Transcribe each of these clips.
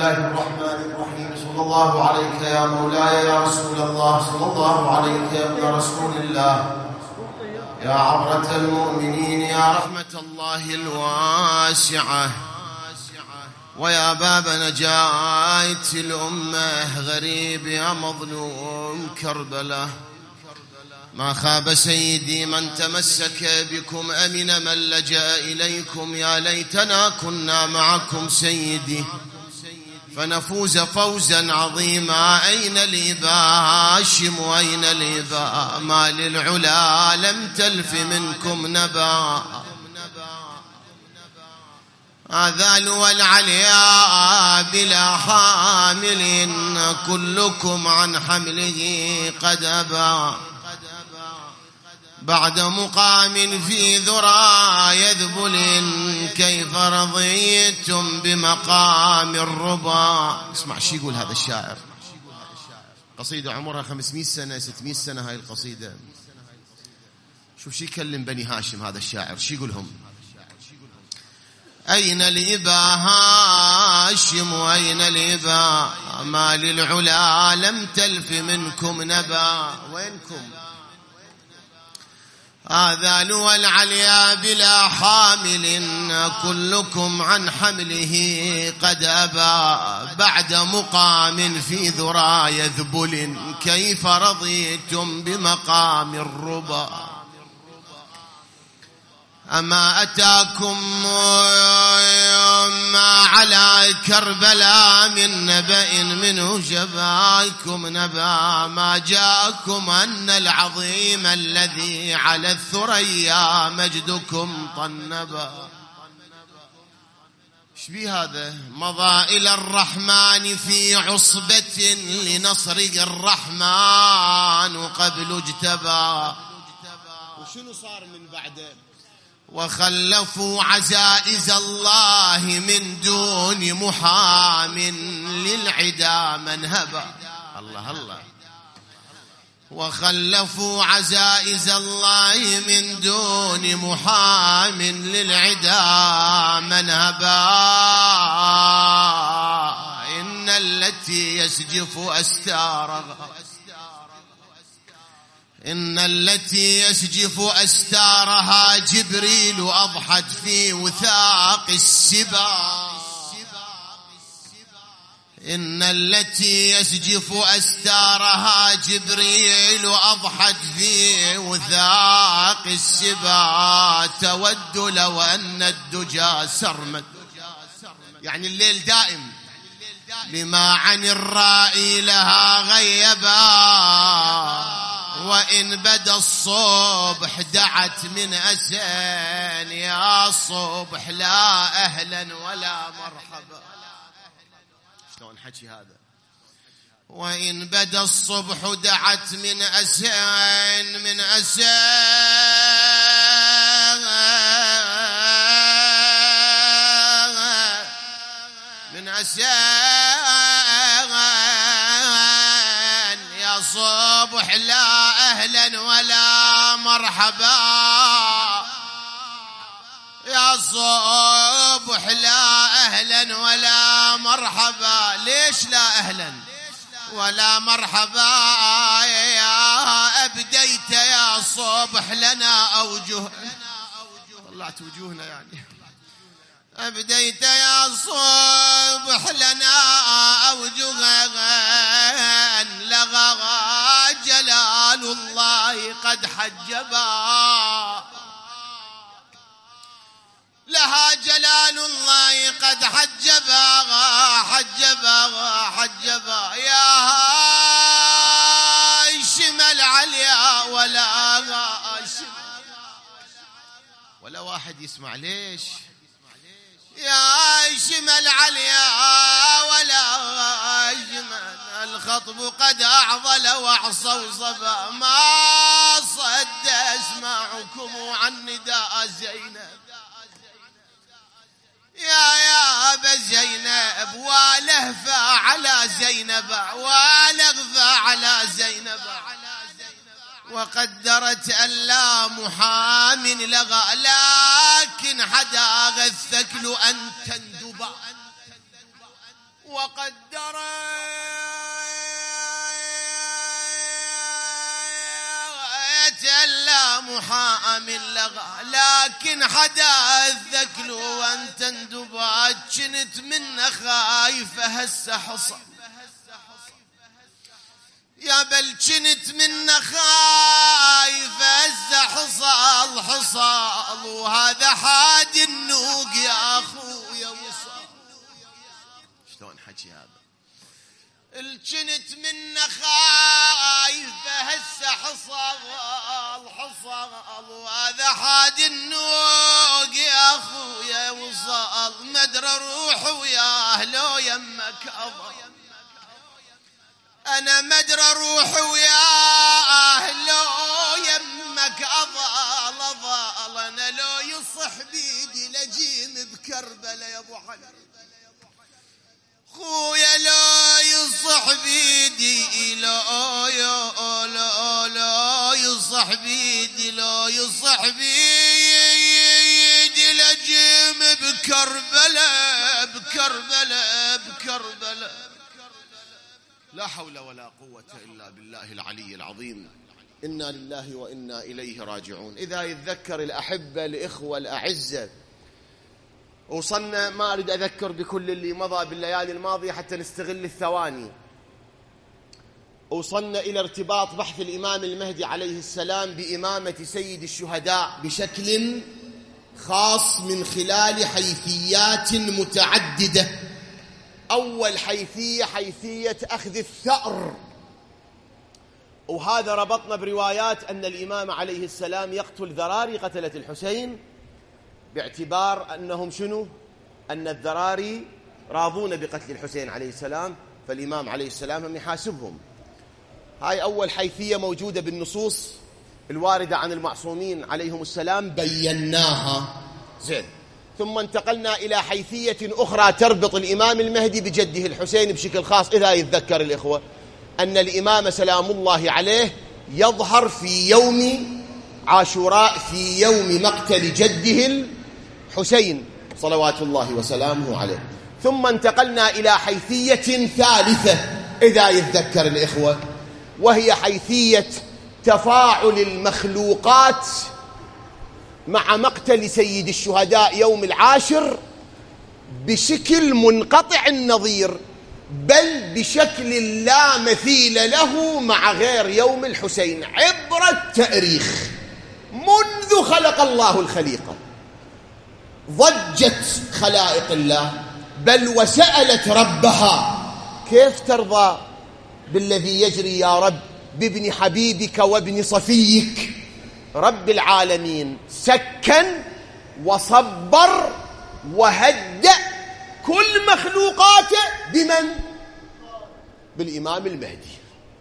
الله الرحمن الرحيم. صلى الله عليك يا مولاي يا رسول الله، صلى الله عليك يا ابن رسول الله، يا عبرة المؤمنين، يا رحمة الله الواسعة، ويا باب نجاة الأمة، غريب يا مظلوم كربلاء. ما خاب سيدي من تمسك بكم، أمن من لجأ إليكم. يا ليتنا كنا معكم سيدي فنفوز فوزا عظيما. أين الإباء هاشم وأين الإباء؟ ما للعلا لم تلف منكم نبا. آذان والعلياء بلا حامل، كلكم عن حمله قد أبى. بعد مقام في ذرى يذبل، كيف رضيتم بمقام الربا. اسمع شي يقول هذا الشاعر، قصيدة عمرها 500 سنة 600 سنة هاي القصيدة. شوف شي يكلم بني هاشم هذا الشاعر، شي يقولهم: أين الإبا هاشم وأين الإبا؟ ما للعلا لم تلف منكم نبا. وينكم؟ آذان والعليا بلا حامل، كلكم عن حمله قد أبى. بعد مقام في ذرى يذبل، كيف رضيتم بمقام الربا. أما أتاكم ما على كربلاء من نبأ منه جباكم نبا. ما جاءكم أن العظيم الذي على الثريا مجدكم طنبا. شبي هذا؟ مضى إلى الرحمن في عصبة، لنصر الرحمن قبل اجتبى. وشنو صار من بعده؟ وخلفوا عزائز الله من دون محام، للعدا منهبا. الله الله. وخلفوا عزائز الله من دون محام، للعدا منهبا. إن التي يسجف أستارها، إن التي يسجف أستارها جبريل أضحت في وثاق السبا. إن التي يسجف أستارها جبريل أضحت في وثاق السبا. تود لو أن الدجى سرمد، يعني الليل دائم، لما عن الرائي لها غيبا. وإن بدا الصبح دعت من أسان، يا صبح لا أهلا ولا مرحبا. شلون حكي هذا؟ وإن بدا الصبح دعت من أسان، من أسان، من أسان، يا صبح لا أهلا ولا مرحبا. يا صبح لا أهلا ولا مرحبا. ليش لا أهلا ولا مرحبا؟ يا أبديت يا صبح لنا أوجه، طلعت وجوهنا يعني. أبديت يا صبح لنا أوجها، لغى جلال الله قد حجبا. لها جلال الله قد حجبا، حجبا حجبا. يا هاشم العليا ولا هاشم، ولا واحد يسمع. ليش؟ يا هاشم العليا ولا هاشم، الخطب قد أعضل وعصوا صبا. ما صد أسمعكم عن نداء زينب. يا أبا زينب ولهفى على زينب، ولغفى على زينب. وقدرت ألا محام لغى، لكن حدا الثكل أن تندبا. وقدر لا محام لغى، لكن حداثك لو أنت اندبات كنت منه خايفة هسه حصل يا بل كنت منه خايفة هسه حصل وهذا حاد النوق يا أخويا وصل. شلون حكي هذا؟ الجنت منه خايفة هسه حصل وهذا حاد النوق يا أخويا وصل. مدري روح وياه لو يمك أضل، أنا مدري روح وياه لو يمك أضل، أنا لو يصح بيدي لجيم بكربلة يا أبو علي، خويا لا يصح بيدي لا يصح بيدي لجيم بكربلة. لا حول ولا قوة إلا بالله العلي العظيم. إنا لله وإنا إليه راجعون. إذا يتذكر الأحبة الإخوة الأعزة، وصلنا، ما أريد أذكر بكل اللي مضى بالليالي الماضية حتى نستغل الثواني، وصلنا إلى ارتباط بحث الإمام المهدي عليه السلام بإمامة سيد الشهداء بشكل خاص من خلال حيثيات متعددة. أول حيثية حيثية أخذ الثأر، وهذا ربطنا بروايات أن الإمام عليه السلام يقتل ذراري قتلة الحسين باعتبار أنهم شنو؟ أن الذراري راضون بقتل الحسين عليه السلام، فالإمام عليه السلام هم يحاسبهم. هاي أول حيثية موجودة بالنصوص الواردة عن المعصومين عليهم السلام، بيناها زين. ثم انتقلنا إلى حيثية أخرى تربط الإمام المهدي بجده الحسين بشكل خاص. إذا يتذكر الإخوة أن الإمام سلام الله عليه يظهر في يوم عاشوراء، في يوم مقتل جده الحسين صلوات الله وسلامه عليه. ثم انتقلنا إلى حيثية ثالثة إذا يتذكر الإخوة، وهي حيثية تفاعل المخلوقات مع مقتل سيد الشهداء يوم العاشر بشكل منقطع النظير، بل بشكل لا مثيل له مع غير يوم الحسين عبر التاريخ. منذ خلق الله الخليقة ضجت خلائق الله، بل وسألت ربها: كيف ترضى بالذي يجري يا رب بابن حبيبك وابن صفيك؟ رب العالمين سكن وصبر وهدأ كل مخلوقاته بمن؟ بالإمام المهدي.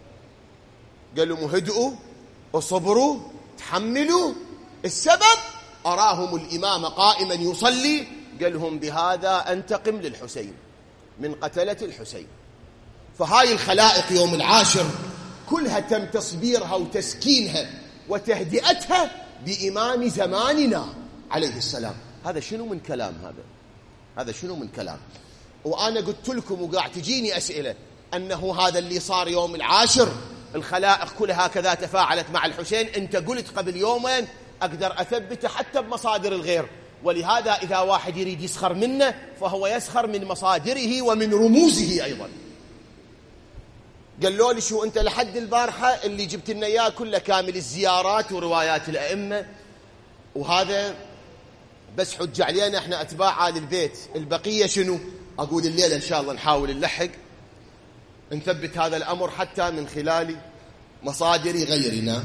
قال لهم: هدئوا وصبروا تحملوا. السبب أراهم الإمام قائما يصلي، قال لهم: بهذا أنتقم للحسين من قتلة الحسين. فهاي الخلائق يوم العاشر كلها تم تصبيرها وتسكينها وتهدئتها بإمام زماننا عليه السلام. هذا شنو من كلام؟ هذا شنو من كلام؟ وأنا قلت لكم وقاعد تجيني أسئلة أنه هذا اللي صار يوم العاشر الخلائق كلها هكذا تفاعلت مع الحسين. أنت قلت قبل يومين أقدر أثبته حتى بمصادر الغير، ولهذا إذا واحد يريد يسخر منه فهو يسخر من مصادره ومن رموزه أيضا. قالوا لي: شو أنت لحد البارحة اللي جبت لنا إياه كله كامل الزيارات وروايات الأئمة، وهذا بس حج علينا إحنا أتباع آل البيت، البقية شنو؟ أقول الليلة إن شاء الله نحاول نلحق نثبت هذا الأمر حتى من خلال مصادر غيرنا.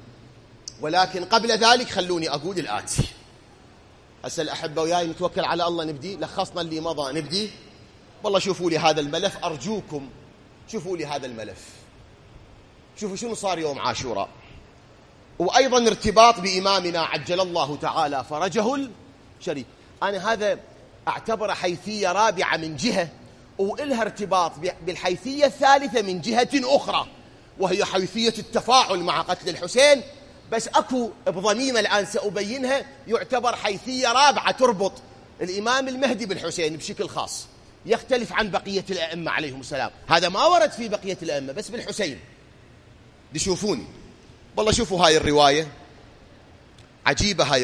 ولكن قبل ذلك خلوني أقول الآتي. هسه الأحبة وياي نتوكل على الله نبدي. لخصنا اللي مضى نبدي. والله شوفوا لي هذا الملف، أرجوكم شوفوا لي هذا الملف، شوفوا شنو صار يوم عاشوراء، وأيضا ارتباط بإمامنا عجل الله تعالى فرجه الشريف. أنا هذا أعتبر حيثية رابعة من جهة، وإلها ارتباط بالحيثية الثالثة من جهة أخرى، وهي حيثية التفاعل مع قتل الحسين. بس أكو بضميمة الآن سأبينها، يعتبر حيثية رابعة تربط الإمام المهدي بالحسين بشكل خاص. يختلف عن بقية الأئمة عليهم السلام. هذا ما ورد في بقية الأئمة، بس بالحسين. تشوفوني والله، شوفوا هاي الرواية عجيبة. هاي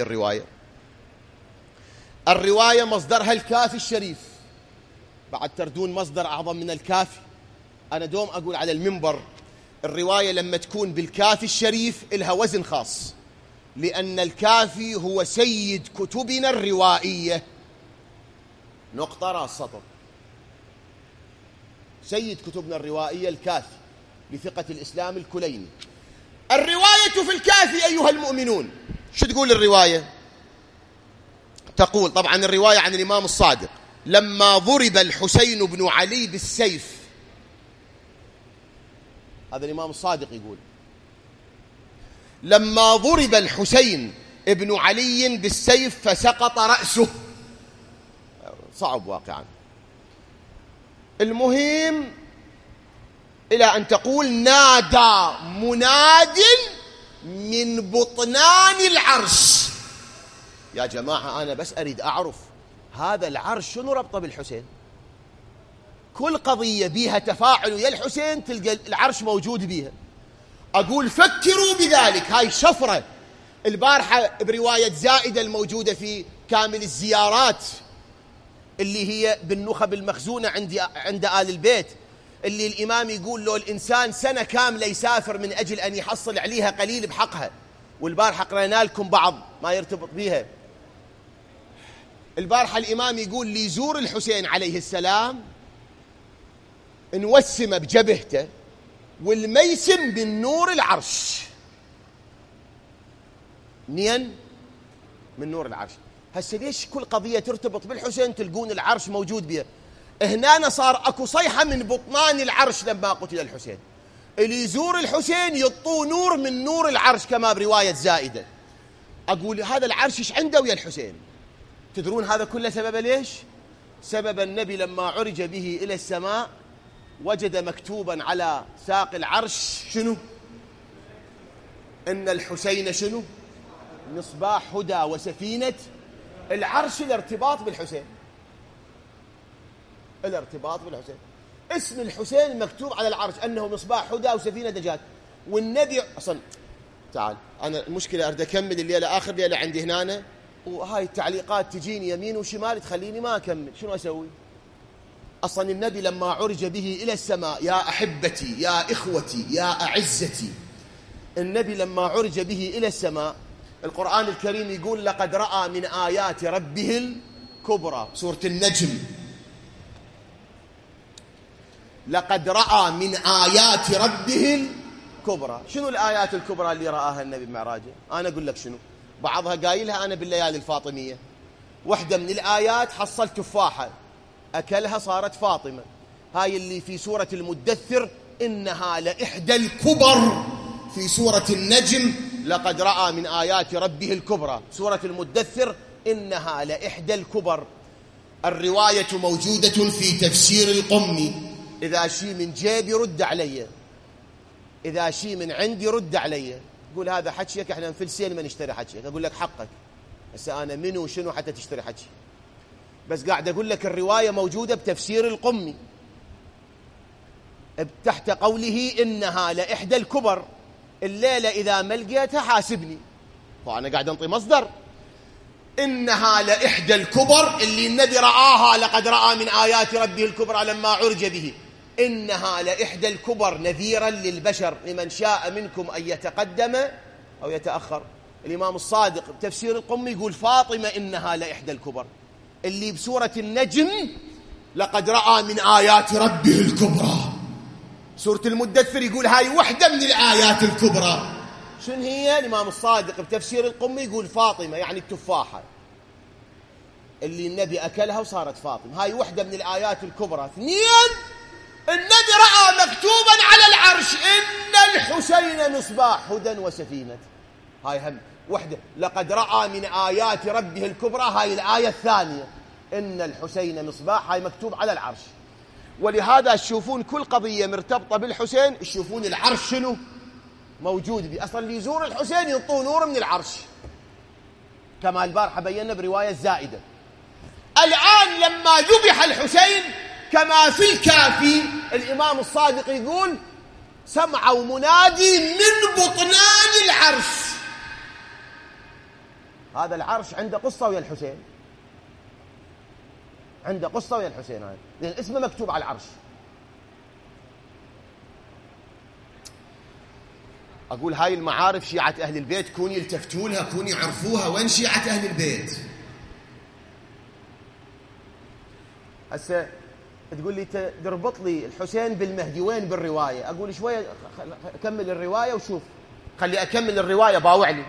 الرواية مصدرها الكافي الشريف. بعد تردون مصدر أعظم من الكافي. أنا دوم أقول على المنبر، الرواية لما تكون بالكافي الشريف إلها وزن خاص، لأن الكافي هو سيد كتبنا الروائية. نقطة راس سطر. سيد كتبنا الروائية الكافي لثقة الإسلام الكليني. الرواية في الكافي أيها المؤمنون، شو تقول الرواية؟ تقول طبعا الرواية عن الإمام الصادق: لما ضرب الحسين بن علي بالسيف. هذا الإمام الصادق يقول: لما ضرب الحسين بن علي بالسيف فسقط رأسه. صعب واقعا. المهم إلى أن تقول: نادى مناد من بطنان العرش. يا جماعة أنا بس أريد أعرف هذا العرش شنو ربطه بالحسين؟ كل قضية بيها تفاعل ويا الحسين تلقى العرش موجود بيها. أقول فكروا بذلك. هاي شفرة البارحة برواية زائدة الموجودة في كامل الزيارات، اللي هي بالنخب المخزونة عند آل البيت، اللي الإمام يقول له الإنسان سنة كاملة يسافر من أجل أن يحصل عليها قليل بحقها. والبارحة قرأنا لكم بعض ما يرتبط بها. البارحة الإمام يقول لي يزور الحسين عليه السلام نوسم بجبهته والميسم بالنور العرش. منين؟ من نور العرش. هسه ليش كل قضية ترتبط بالحسين تلقون العرش موجود بها؟ هنا صار اكو صيحة من بطنان العرش لما قتل الحسين. اللي يزور الحسين يطوه نور من نور العرش كما برواية زائدة. أقول هذا العرش إيش عنده ويا الحسين؟ تدرون هذا كله سبب ليش؟ سبب النبي لما عرج به إلى السماء وجد مكتوبا على ساق العرش شنو؟ إن الحسين شنو؟ مصباح هدى وسفينة العرش. الارتباط بالحسين. الارتباط بالحسين. اسم الحسين مكتوب على العرش أنه مصباح هدى وسفينة نجاة. والنبي أصلا تعال، أنا المشكلة أريد أكمل الليلة آخر ليلة عندي هنا، وهاي التعليقات تجيني يمين وشمال تخليني ما أكمل. شنو أسوي؟ أصلا النبي لما عرج به إلى السماء، يا أحبتي يا إخوتي يا أعزتي، النبي لما عرج به إلى السماء القرآن الكريم يقول: لقد رأى من آيات ربه الكبرى. سورة النجم. لقد رأى من آيات ربه الكبرى. شنو الآيات الكبرى اللي رآها النبي بمعراجه؟ أنا أقول لك شنو. بعضها قايلها أنا بالليالي الفاطمية. واحدة من الآيات حصل تفاحة أكلها صارت فاطمة. هاي اللي في سورة المدثر: إنها لإحدى الكبر. في سورة النجم: لقد رأى من آيات ربه الكبرى. سورة المدثر: إنها لإحدى الكبر. الرواية موجودة في تفسير القمي. إذا شي من جيبي رد علي، إذا شي من عندي رد علي. تقول هذا حكيك، احنا نفلسين ما نشتري حكيك. أقول لك حقك. هسه أنا منو شنو حتى تشتري حكي؟ بس قاعد أقول لك الرواية موجودة بتفسير القمي تحت قوله: إنها لإحدى الكبر. الليلة إذا ما لقيتها حاسبني، وأنا قاعد أنطي مصدر. إنها لإحدى الكبر اللي النبي رآها. لقد رأى من آيات ربه الكبرى لما عرج به. إنها لإحدى الكبر نذيرا للبشر لمن شاء منكم أن يتقدم أو يتأخر. الإمام الصادق بتفسير القمي يقول فاطمة إنها لإحدى الكبر. اللي بسورة النجم: لقد رأى من آيات ربه الكبرى. سورة المدثر يقول هاي وحدة من الآيات الكبرى. شنو هي؟ الإمام الصادق بتفسير القمي يقول فاطمة، يعني التفاحة اللي النبي أكلها وصارت فاطمة. هاي وحدة من الآيات الكبرى. اثنين: النبي رأى مكتوبا على العرش: إن الحسين مصباح هدى وسفينة. هاي هم وحدة. لقد رأى من آيات ربه الكبرى. هاي الآية الثانية: إن الحسين مصباح. هاي مكتوب على العرش. ولهذا تشوفون كل قضية مرتبطة بالحسين تشوفون العرش شنو موجود به. أصلا اللي يزور الحسين ينطوه نور من العرش، كما البارحة بينا برواية زائدة. الآن لما ذبح الحسين كما في الكافي الإمام الصادق يقول سمعوا منادي من بطنان العرش. هذا العرش عنده قصة ويا الحسين، عنده قصة ويا الحسين، هذا لأن اسمه مكتوب على العرش. أقول هاي المعارف شيعة أهل البيت كون يلتفتوا لها، كون يعرفوها. وين شيعة أهل البيت؟ هسه تقول لي تربط لي الحسين بالمهدي، وين بالرواية؟ أقول شوية أكمل الرواية وشوف، خلي أكمل الرواية باوع لي.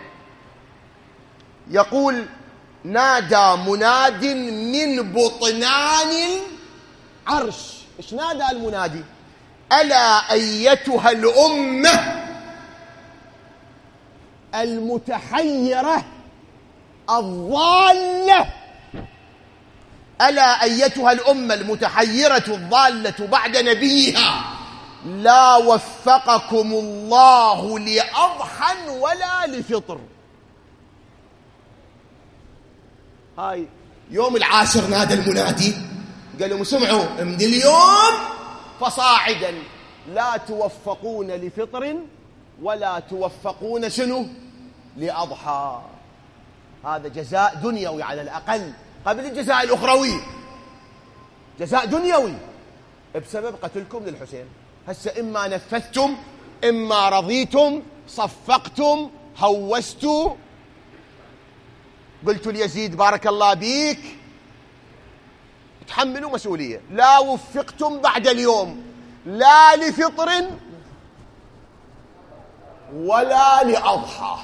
يقول نادى مناد من بطنان العرش. إيش نادى المنادي؟ ألا أيتها الأمة المتحيرة الضالة، ألا أيتها الأمة المتحيرة الضالة بعد نبيها، لا وفقكم الله لأضحى ولا لفطر. هاي يوم العاشر نادى المنادي قال لهم سمعوا من اليوم فصاعدا لا توفقون لفطر ولا توفقون شنو لأضحى. هذا جزاء دنيوي على الأقل قبل الجزاء الأخروي، جزاء دنيوي بسبب قتلكم للحسين. هسه إما نفذتم إما رضيتم، صفقتم، هوستوا، قلت ليزيد بارك الله بيك تحملوا مسؤولية. لا وفقتم بعد اليوم لا لفطر ولا لأضحى.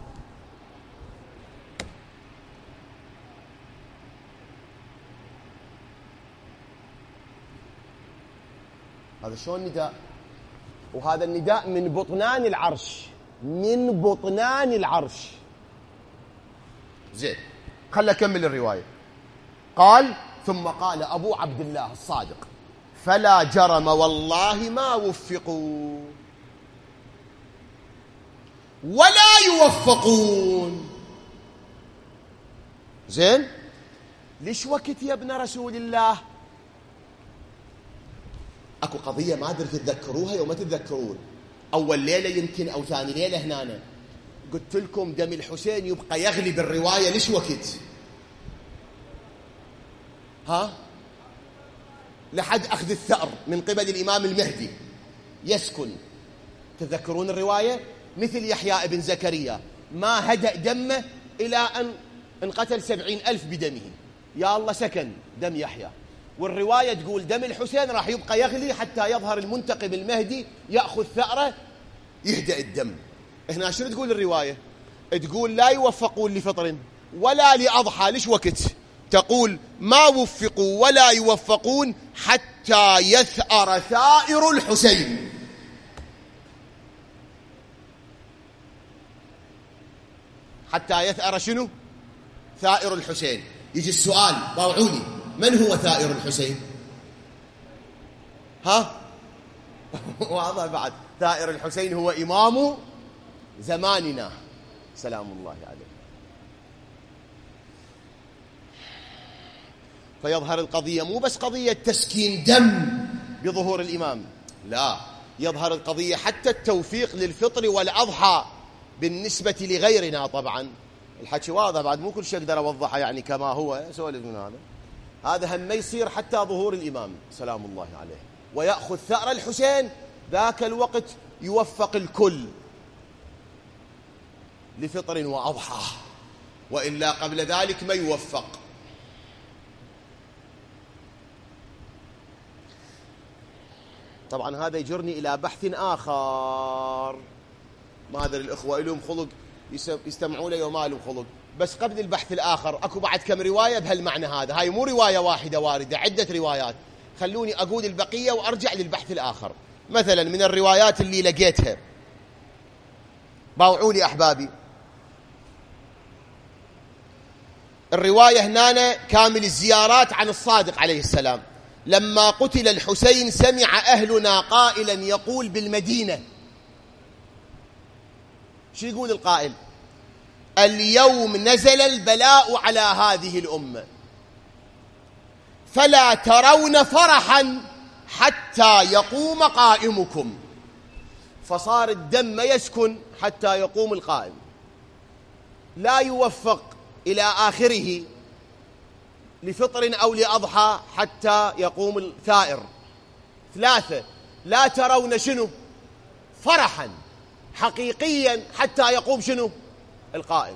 هذا شلون نداء؟ وهذا النداء من بطنان العرش، من بطنان العرش. زين خلنا أكمل الرواية. قال ثم قال أبو عبد الله الصادق فلا جرم والله ما وفقوا ولا يوفقون. زين ليش وقت يا ابن رسول الله؟ اكو قضية ما ادري تتذكروها يوم ما تتذكرون. اول ليلة يمكن او ثاني ليلة هنا قلت لكم دم الحسين يبقى يغلي بالرواية. ليش وقت؟ ها؟ لحد اخذ الثأر من قبل الامام المهدي يسكن. تذكرون الرواية؟ مثل يحيى ابن زكريا ما هدأ دمه إلى أن انقتل 70,000 بدمه، يا الله سكن دم يحيى. والرواية تقول دم الحسين راح يبقى يغلي حتى يظهر المنتقم المهدي يأخذ ثأره يهدأ الدم. هنا شنو تقول الرواية؟ تقول لا يوفقون لفطر ولا لأضحى. ليش وقت؟ تقول ما وفقوا ولا يوفقون حتى يثأر ثائر الحسين. حتى يثأر شنو؟ ثائر الحسين. يجي السؤال باوعوني، من هو ثائر الحسين؟ ها؟ واضح بعد. ثائر الحسين هو إمام زماننا سلام الله عليه. فيظهر القضية مو بس قضية تسكين دم بظهور الإمام، لا، يظهر القضية حتى التوفيق للفطر والأضحى بالنسبة لغيرنا. طبعا الحكي واضح بعد، مو كل شيء أقدر أوضحه يعني كما هو سؤال من هذا هم يصير حتى ظهور الإمام سلام الله عليه ويأخذ ثأر الحسين. ذاك الوقت يوفق الكل لفطر وأضحى، وإلا قبل ذلك ما يوفق. طبعا هذا يجرني إلى بحث آخر، ما أدري الإخوة لهم خلق يستمعون له وما لهم خلق. بس قبل البحث الآخر أكو بعد كم رواية بهالمعنى هذا. هاي مو رواية واحدة واردة، عدة روايات. خلوني أقول البقية وأرجع للبحث الآخر. مثلا من الروايات اللي لقيتها، باوعوني أحبابي، الرواية هنا كامل الزيارات عن الصادق عليه السلام. لما قتل الحسين سمع أهلنا قائلا يقول بالمدينة، شو يقول القائل؟ اليوم نزل البلاء على هذه الأمة فلا ترون فرحا حتى يقوم قائمكم. فصار الدم ما يسكن حتى يقوم القائم، لا يوفق إلى آخره لفطر أو لأضحى حتى يقوم الثائر. 3 لا ترون شنو؟ فرحا حقيقيا حتى يقوم شنو؟ القائم.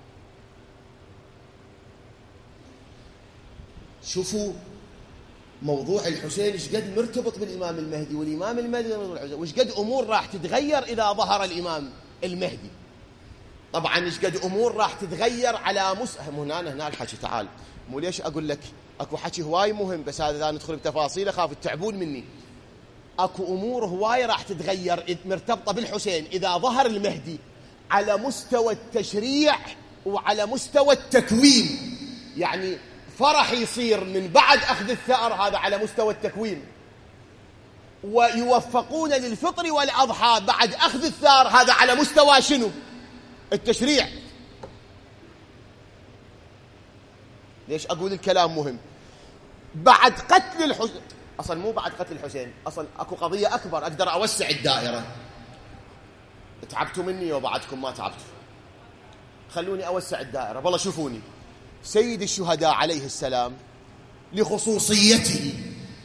شوفوا موضوع الحسين ايش قد مرتبط بالإمام المهدي، والإمام المهدي وايش قد أمور راح تتغير إذا ظهر الإمام المهدي. طبعا ايش قد أمور راح تتغير على هنا الحكي. تعال، مو ليش أقول لك أكو حكي هواي مهم، بس هذا لا ندخل بتفاصيل أخاف التعبون مني. أكو أمور هواي راح تتغير مرتبطة بالحسين إذا ظهر المهدي على مستوى التشريع وعلى مستوى التكوين. يعني فرح يصير من بعد أخذ الثأر، هذا على مستوى التكوين، ويوفقون للفطر والأضحى بعد أخذ الثأر، هذا على مستوى شنو؟ التشريع. ليش أقول الكلام مهم؟ بعد قتل الحسين، أصلا مو بعد قتل الحسين، أصلا أكو قضية أكبر أقدر أوسع الدائرة. تعبتوا مني وبعدكم ما تعبتوا، خلوني أوسع الدائرة. والله شوفوني، سيد الشهداء عليه السلام لخصوصيته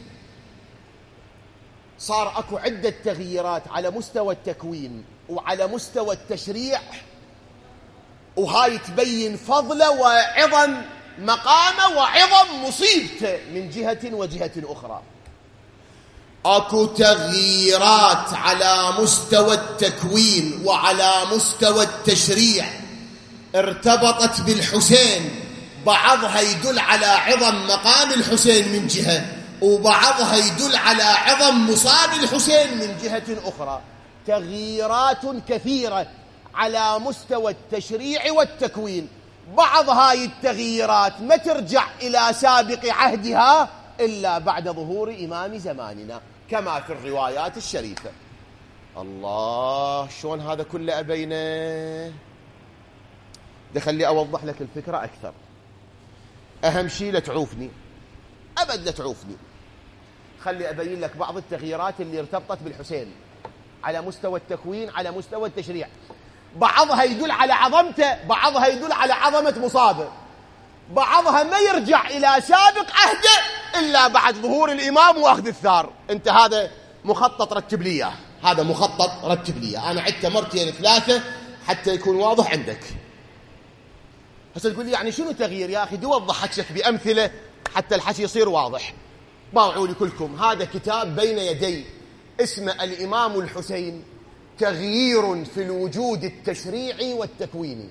صار أكو عدة تغييرات على مستوى التكوين وعلى مستوى التشريع، وهاي تبين فضله وعظم مقامه وعظم مصيبته من جهة وجهة أخرى. أكو تغييرات على مستوى التكوين وعلى مستوى التشريع ارتبطت بالحسين، بعضها يدل على عظم مقام الحسين من جهة، وبعضها يدل على عظم مصاب الحسين من جهة أخرى. تغييرات كثيرة على مستوى التشريع والتكوين. بعض هاي التغييرات ما ترجع إلى سابق عهدها إلا بعد ظهور إمام زماننا كما في الروايات الشريفة. الله، شلون هذا كله أبينه؟ خلي أوضح لك الفكرة أكثر. أهم شيء لا تعوفني أبد، لا تعوفني. خلي أبين لك بعض التغييرات اللي ارتبطت بالحسين على مستوى التكوين على مستوى التشريع. بعضها يدل على عظمته، بعضها يدل على عظمة مصابه، بعضها ما يرجع إلى سابق عهده إلا بعد ظهور الإمام وأخذ الثار. أنت هذا مخطط رتب لي إياه، هذا مخطط رتب لي إياه. أنا عدت مرتين 3 حتى يكون واضح عندك. هسه تقول لي يعني شنو تغيير يا أخي؟ دي وضح حكيك بأمثلة حتى الحكي يصير واضح. باوعوا لي كلكم، هذا كتاب بين يدي اسمه الإمام الحسين، تغيير في الوجود التشريعي والتكويني.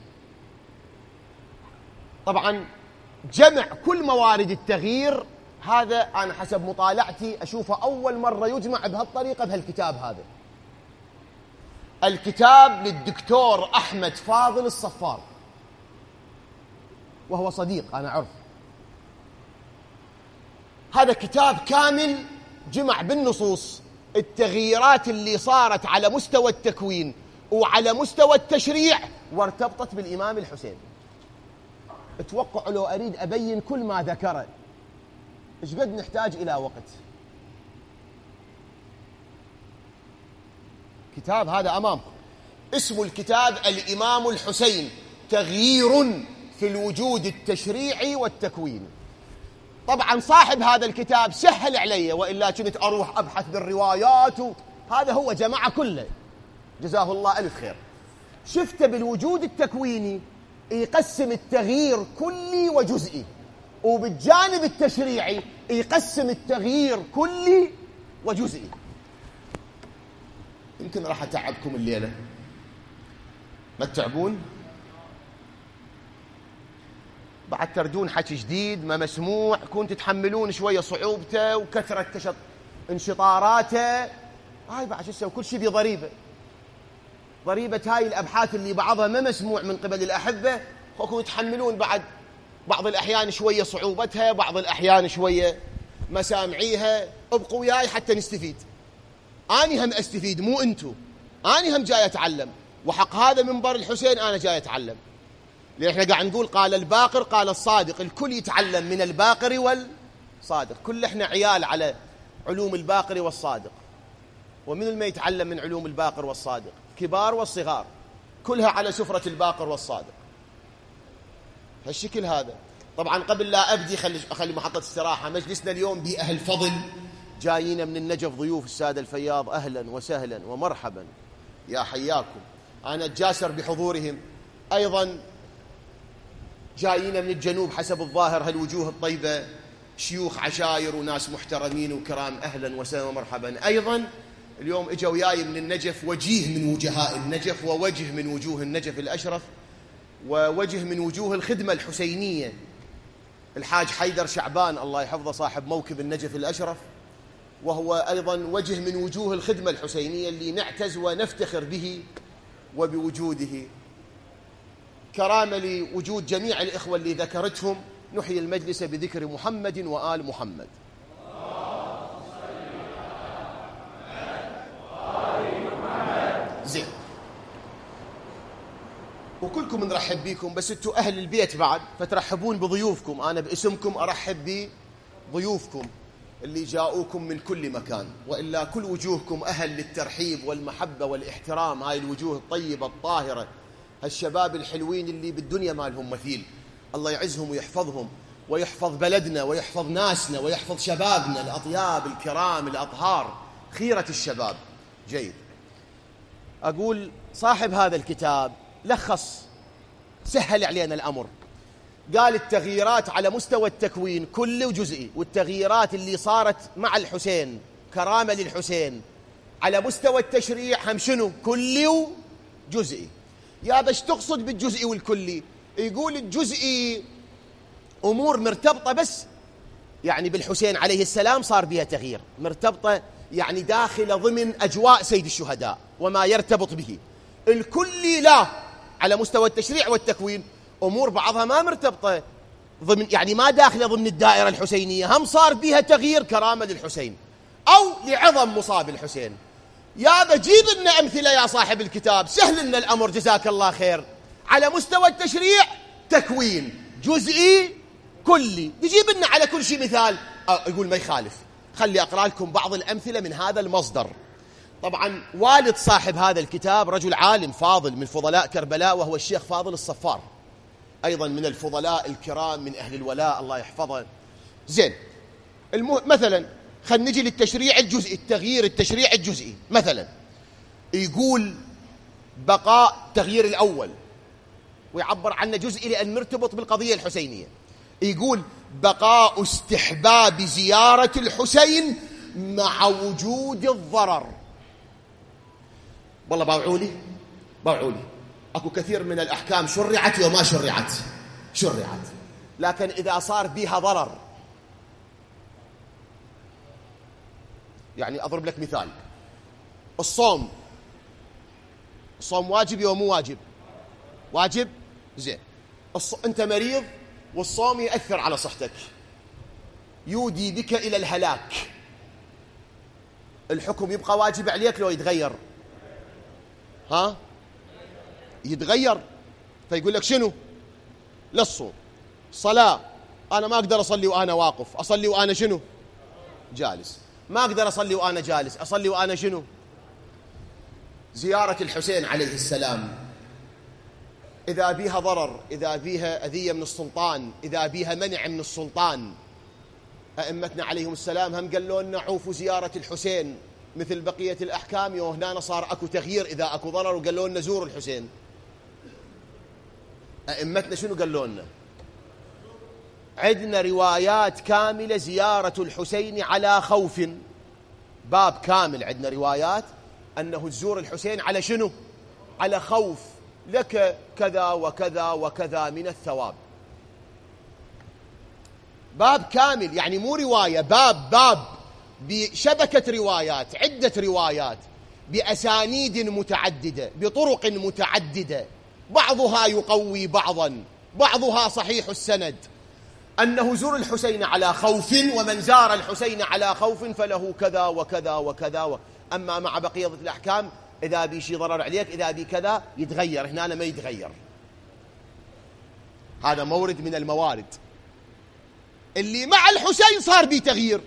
طبعا جمع كل موارد التغيير هذا أنا حسب مطالعتي أشوفه أول مرة يجمع بهالطريقة بهالكتاب هذا. الكتاب للدكتور أحمد فاضل الصفار، وهو صديق أنا أعرف. هذا كتاب كامل جمع بالنصوص التغييرات اللي صارت على مستوى التكوين وعلى مستوى التشريع وارتبطت بالإمام الحسين. اتوقع لو أريد أبين كل ما ذكره إيش قد نحتاج إلى وقت. كتاب هذا أمامكم، اسم الكتاب الإمام الحسين، تغيير في الوجود التشريعي والتكوين. طبعا صاحب هذا الكتاب سهل علي، وإلا كنت أروح أبحث بالروايات، هذا هو جماعة كله جزاه الله ألف خير. شفت بالوجود التكويني يقسم التغيير كلي وجزئي، وبالجانب التشريعي يقسم التغيير كلي وجزئي. يمكن راح أتعبكم الليلة، ما تتعبون؟ بعد تردون حكي جديد ما مسموع، كنت تتحملون شوية صعوبته وكثرة انشطاراته. هاي بعد شو تسوي؟ كل شيء بضريبة. ضريبة هاي الأبحاث اللي بعضها ما مسموع من قبل الأحبة، وكنتوا يتحملون بعض الأحيان شوية صعوبتها، بعض الأحيان شوية مسامعيها. ابقوا وياي حتى نستفيد. أنا هم أستفيد مو أنتو، أنا هم جاي أتعلم، وحق هذا منبر الحسين أنا جاي أتعلم. لأن احنا قاعد نقول قال الباقر قال الصادق، الكل يتعلم من الباقر صادق. كل احنا عيال على علوم الباقر والصادق، ومن ما يتعلم من علوم الباقر والصادق؟ كبار والصغار، كلها على سفرة الباقر والصادق هالشكل هذا. طبعا قبل لا أبدي خلي محطة استراحة. مجلسنا اليوم بأهل فضل جايين من النجف، ضيوف السادة الفياض، أهلا وسهلا ومرحبا، يا حياكم. أنا أتجاسر بحضورهم. أيضا جايين من الجنوب حسب الظاهر هالوجوه الطيبة، شيوخ عشاير وناس محترمين وكرام، أهلا وسهلا ومرحبا. أيضا اليوم اجوا وياي من النجف وجيه من وجهاء النجف، ووجه من وجوه النجف الأشرف، ووجه من وجوه الخدمة الحسينية، الحاج حيدر شعبان الله يحفظه صاحب موكب النجف الأشرف، وهو أيضا وجه من وجوه الخدمة الحسينية اللي نعتز ونفتخر به وبوجوده. كرامة لوجود جميع الإخوة اللي ذكرتهم. نحيي المجلس بذكر محمد وآل محمد. زين، وكلكم نرحب بكم، بس انتوا أهل البيت بعد فترحبون بضيوفكم. أنا باسمكم أرحب بضيوفكم اللي جاءوكم من كل مكان، وإلا كل وجوهكم أهل للترحيب والمحبة والاحترام. هاي الوجوه الطيبة الطاهرة، هالشباب الحلوين اللي بالدنيا ما لهم مثيل. الله يعزهم ويحفظهم ويحفظ بلدنا ويحفظ ناسنا ويحفظ شبابنا الأطياب الكرام الأطهار، خيرة الشباب. جيد. أقول صاحب هذا الكتاب لخص، سهل علينا الأمر. قال التغييرات على مستوى التكوين كلي وجزئي، والتغييرات اللي صارت مع الحسين كرامة للحسين على مستوى التشريع هم شنو؟ كلي وجزئي. يا باش تقصد بالجزئي والكلي؟ يقول الجزئي أمور مرتبطة بس يعني بالحسين عليه السلام صار بها تغيير، مرتبطة يعني داخل ضمن أجواء سيد الشهداء وما يرتبط به. الكلي لا، على مستوى التشريع والتكوين أمور بعضها ما مرتبطة ضمن، يعني ما داخلة ضمن الدائرة الحسينية، هم صار بها تغيير كرامة للحسين أو لعظم مصاب الحسين. يا بجيب لنا أمثلة يا صاحب الكتاب، سهل لنا الأمر جزاك الله خير. على مستوى التشريع تكوين جزئي كلي، تجيب لنا على كل شيء مثال. يقول ما يخالف، خلي أقرأ لكم بعض الأمثلة من هذا المصدر. طبعا والد صاحب هذا الكتاب رجل عالم فاضل من فضلاء كربلاء، وهو الشيخ فاضل الصفار، أيضا من الفضلاء الكرام من أهل الولاء الله يحفظه. زين، مثلا خلينا نجي للتشريع الجزئي، التغيير التشريع الجزئي. مثلا يقول بقاء تغيير الأول، ويعبر عنه جزئي لأن مرتبط بالقضية الحسينية. يقول بقاء استحباب زيارة الحسين مع وجود الضرر. والله باوعولي أكو كثير من الأحكام شرعت وما شرعت، لكن إذا صار بها ضرر، يعني أضرب لك مثال، الصوم واجب أو مو واجب؟ واجب. زين، أنت مريض والصوم يأثر على صحتك، يودي بك إلى الهلاك، الحكم يبقى واجب عليك لو يتغير؟ يتغير. فيقول لك شنو؟ للصوم. صلاة، أنا ما أقدر أصلي وأنا واقف، أصلي وأنا شنو؟ جالس. ما أقدر أصلي وأنا جالس، أصلي وأنا شنو؟ زيارة الحسين عليه السلام إذا بيها ضرر، إذا بيها أذية من السلطان، إذا بيها منع من السلطان، أئمتنا عليهم السلام هم قالوا لنا عوفوا زيارة الحسين مثل بقية الأحكام. وهنا صار أكو تغيير إذا أكو ضرر، وقالوا لنا زوروا الحسين. أئمتنا شنو قالوا لنا؟ عندنا روايات كاملة زيارة الحسين على خوف، باب كامل عندنا روايات أنه تزور الحسين على شنو؟ على خوف، لك كذا وكذا وكذا من الثواب. باب كامل، يعني مو رواية، باب بشبكة روايات، عدة روايات بأسانيد متعددة بطرق متعددة، بعضها يقوي بعضا، بعضها صحيح السند، أنه زور الحسين على خوف، ومن زار الحسين على خوف فله كذا وكذا وكذا. أما مع بقية الأحكام إذا بي شي ضرر عليك، إذا بي كذا يتغير، هنا ما يتغير. هذا مورد من الموارد. اللي مع الحسين صار به تغيير،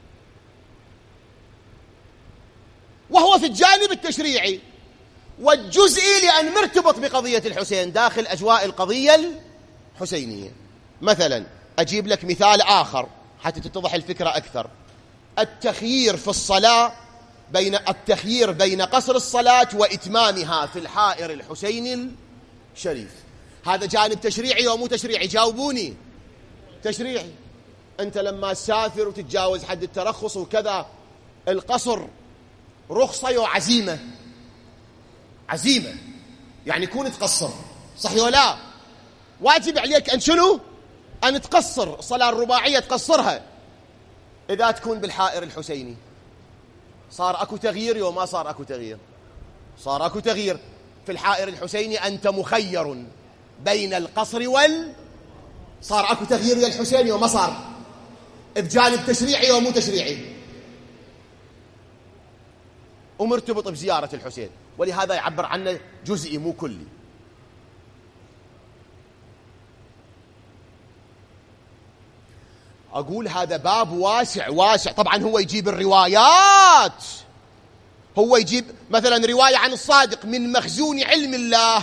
وهو في الجانب التشريعي والجزئي، لأن مرتبط بقضية الحسين داخل أجواء القضية الحسينية. مثلا أجيب لك مثال آخر حتى تتضح الفكرة أكثر. التخيير في الصلاة، التخيير بين قصر الصلاة وإتمامها في الحائر الحسيني الشريف، هذا جانب تشريعي ومو تشريعي؟ جاوبوني. تشريعي. أنت لما تسافر وتتجاوز حد الترخص وكذا، القصر رخصة وعزيمة. عزيمة يعني كون تقصر، صحيح ولا؟ واجب عليك أن شنو؟ أن تقصر الصلاة الرباعية، تقصرها. إذا تكون بالحائر الحسيني صار أكو تغيير يوم ما صار أكو تغيير؟ صار أكو تغيير. في الحائر الحسيني أنت مخير بين القصر صار أكو تغيير يا الحسيني وما صار؟ بجانب تشريعي ومو تشريعي، ومرتبط بزيارة الحسين، ولهذا يعبر عنه جزئي مو كلي. أقول هذا باب واسع واسع. طبعا هو يجيب الروايات، هو يجيب مثلا رواية عن الصادق من مخزون علم الله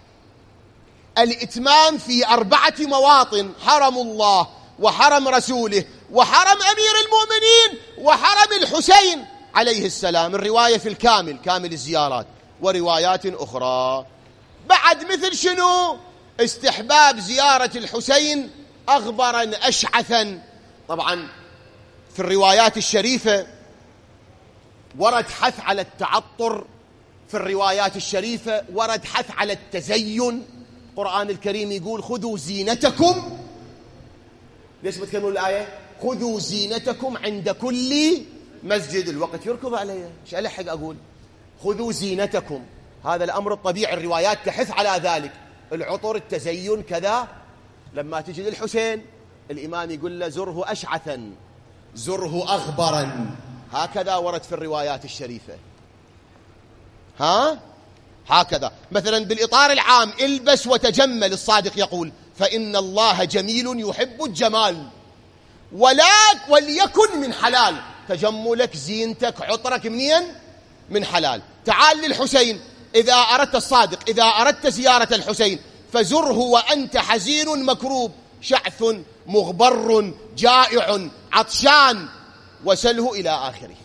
الإتمام في 4 مواطن: حرم الله وحرم رسوله وحرم أمير المؤمنين وحرم الحسين عليه السلام. الرواية في الكامل، كامل الزيارات، وروايات أخرى. بعد مثل شنو؟ استحباب زيارة الحسين أغبرا أشعثا. طبعا في الروايات الشريفة ورد حث على التعطر، في الروايات الشريفة ورد حث على التزين. القرآن الكريم يقول خذوا زينتكم. ليش بتكملوا الآية؟ خذوا زينتكم عند كل مسجد. الوقت يركض علي، ايش ألحق أقول؟ خذوا زينتكم، هذا الأمر الطبيعي، الروايات تحث على ذلك. العطر، التزين، كذا. لما تجي للحسين الإمام يقول له زره أشعثا، زره أغبرا، هكذا ورد في الروايات الشريفة. هكذا. مثلا بالإطار العام البس وتجمل، الصادق يقول فإن الله جميل يحب الجمال، وليكن من حلال. تجملك، زينتك، عطرك منين؟ من حلال. تعال للحسين، إذا أردت الصادق، إذا أردت زيارة الحسين فزره وأنت حزين مكروب، شعث مغبر جائع عطشان، وسله إلى آخره.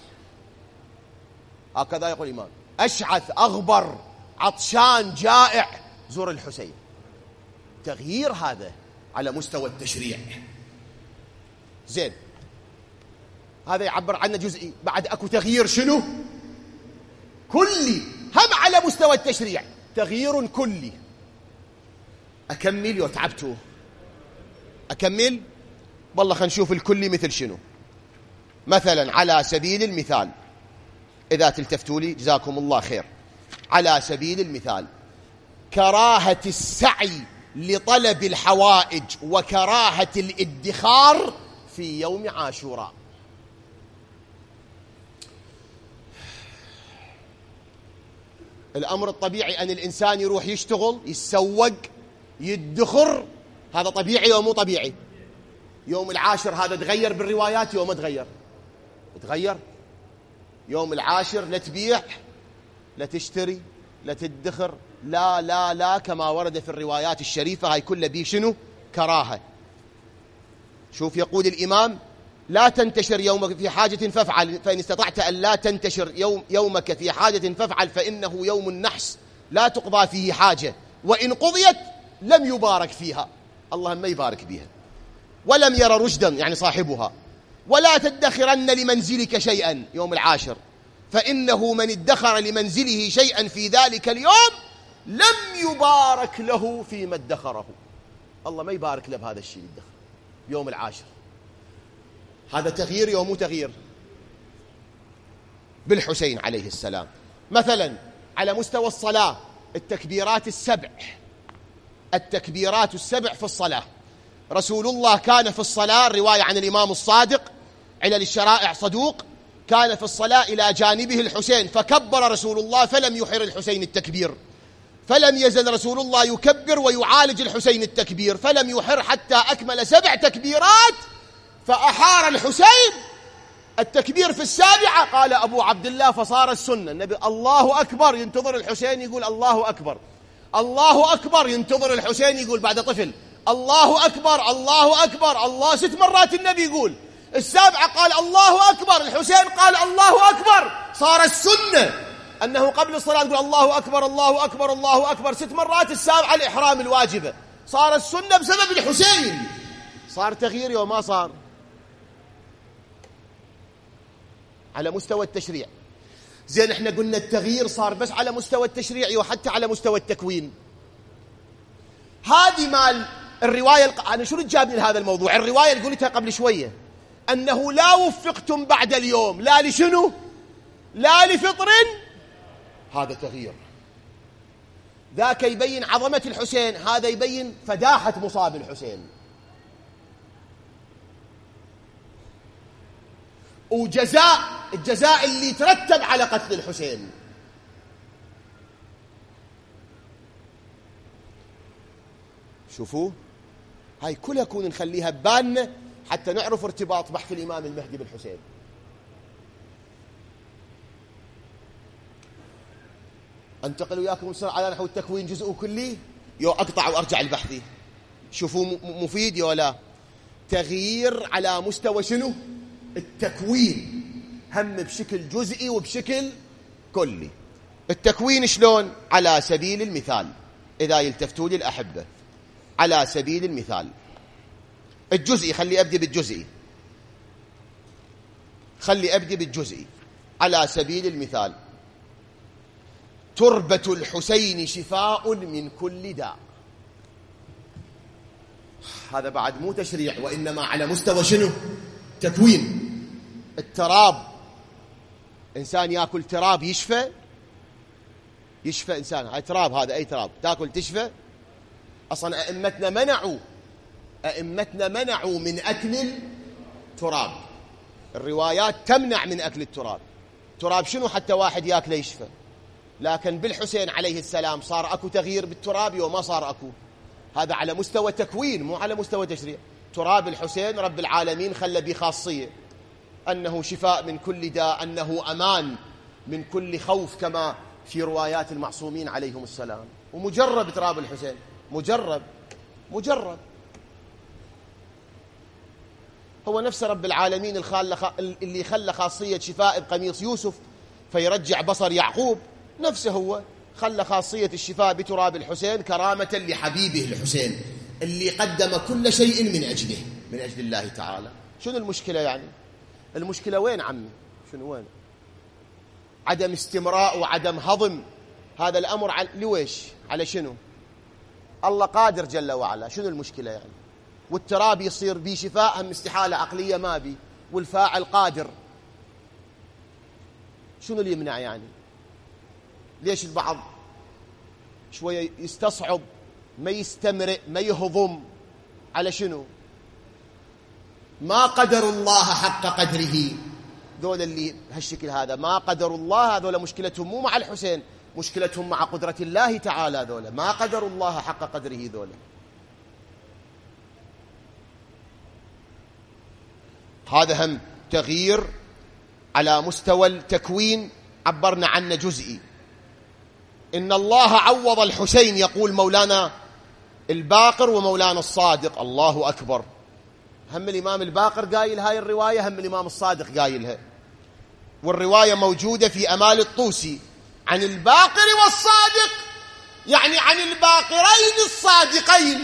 هكذا يقول الإمام: أشعث أغبر عطشان جائع، زور الحسين. تغيير هذا على مستوى التشريع. زين، هذا يعبر عنه جزئي. بعد أكو تغيير شنو؟ كلي، هم على مستوى التشريع تغيير كلي. أكمل يو تعبتوا؟ أكمل؟ والله خلينا نشوف الكلي مثل شنو. مثلا على سبيل المثال، إذا تلتفتوا لي جزاكم الله خير، على سبيل المثال كراهة السعي لطلب الحوائج وكراهة الادخار في يوم عاشوراء. الأمر الطبيعي أن الإنسان يروح يشتغل، يتسوق، يدخر، هذا طبيعي ومو طبيعي؟ يوم العاشر هذا تغير بالروايات يوم تغير؟ تغير. يوم العاشر لا تبيع، لا تشتري، لا تدخر، لا لا لا، كما ورد في الروايات الشريفة. هاي كلها بيه شنو؟ كراهة. شوف يقول الإمام: لا تنتشر يومك في حاجة فافعل، فإن استطعت أن لا تنتشر يومك في حاجة فافعل، فإنه يوم النحس لا تقضى فيه حاجة، وإن قضيت لم يبارك فيها، الله ما يبارك بها، ولم ير رشدا يعني صاحبها. ولا تدخرن لمنزلك شيئا يوم العاشر، فإنه من ادخر لمنزله شيئا في ذلك اليوم لم يبارك له فيما ادخره، الله ما يبارك له بهذا الشيء الدخر يوم العاشر. هذا تغيير يوم تغيير بالحسين عليه السلام. مثلا على مستوى الصلاة، التكبيرات السبع، التكبيرات السبع في الصلاة. رسول الله كان في الصلاة، الرواية عن الإمام الصادق علل الشرائع صدوق، كان في الصلاة إلى جانبه الحسين فكبر رسول الله فلم يحر الحسين التكبير، فلم يزل رسول الله يكبر ويعالج الحسين التكبير، فلم يحر حتى أكمل 7 تكبيرات فأحار الحسين التكبير في السابعة، قال أبو عبد الله فصار السنة. النبي الله أكبر ينتظر الحسين يقول الله أكبر، الله أكبر ينتظر الحسين يقول بعد طفل الله أكبر الله أكبر الله 6 مرات النبي يقول. السابعة قال الله أكبر، الحسين قال الله أكبر. صار السنة أنه قبل الصلاة يقول الله أكبر الله أكبر الله أكبر 6 مرات، السابعة الإحرام الواجبة. صار السنة بسبب الحسين. صار تغيير يوم ما صار على مستوى التشريع. زين احنا قلنا التغيير صار بس على مستوى التشريعي وحتى على مستوى التكوين. هذه مال الرواية أنا شو جابني لهذا الموضوع؟ الرواية اللي قلتها قبل شوية أنه لا وفقتم بعد اليوم لا لشنو؟ لا لفطر، هذا تغيير. ذاك يبين عظمة الحسين، هذا يبين فداحة مصاب الحسين. الجزاء اللي يترتب على قتل الحسين. شوفوا هاي كلها كون نخليها ببالنا حتى نعرف ارتباط بحث الإمام المهدي بالحسين. انتقل وياكم بسرعة على نحو التكوين جزء كلي، يو أقطع وأرجع البحثي. شوفوا مفيد يا لا؟ تغيير على مستوى شنو؟ التكوين، هم بشكل جزئي وبشكل كلي. التكوين شلون؟ على سبيل المثال إذا يلتفتوا لي الأحبة، على سبيل المثال الجزئي، خلي أبدي بالجزئي، على سبيل المثال تربة الحسين شفاء من كل داء. هذا بعد مو تشريع وإنما على مستوى شنو؟ تكوين. التراب، إنسان يأكل تراب يشفى إنسان، هاي تراب، هذا أي تراب تأكل تشفى. أصلا أئمتنا منعوا من أكل التراب، الروايات تمنع من أكل التراب. تراب شنو حتى واحد يأكله يشفى؟ لكن بالحسين عليه السلام صار أكو تغيير بالتراب وما صار أكو. هذا على مستوى تكوين مو على مستوى تشريع. تراب الحسين رب العالمين خلى به خاصية أنه شفاء من كل داء، أنه أمان من كل خوف كما في روايات المعصومين عليهم السلام. ومجرب تراب الحسين، مجرب. هو نفس رب العالمين اللي خلى خاصية شفاء بقميص يوسف فيرجع بصر يعقوب، نفسه هو خلى خاصية الشفاء بتراب الحسين كرامة لحبيبه الحسين اللي قدم كل شيء من أجل الله تعالى. شنو المشكلة يعني؟ المشكلة وين عمي؟ شنو وين؟ عدم استمراء وعدم هضم هذا الأمر لويش؟ على شنو؟ الله قادر جل وعلا، شنو المشكلة يعني؟ والتراب يصير بي شفاء، هم استحالة عقلية ما بي، والفاعل قادر، شنو اللي يمنع يعني؟ ليش البعض شوية يستصعب، ما يستمرئ، ما يهضم؟ على شنو؟ ما قدر الله حق قدره. ذول اللي بهالشكل هذا ما قدر الله، هذول مشكلتهم مو مع الحسين، مشكلتهم مع قدرة الله تعالى. ذول ما قدر الله حق قدره. ذول هذا هم تغيير على مستوى التكوين عبرنا عنه جزئي. إن الله عوض الحسين، يقول مولانا الباقر ومولانا الصادق، الله أكبر. هم الإمام الباقر قايل هاي الرواية، هم الإمام الصادق قايلها، والرواية موجودة في أمال الطوسي عن الباقر والصادق، يعني عن الباقرين الصادقين.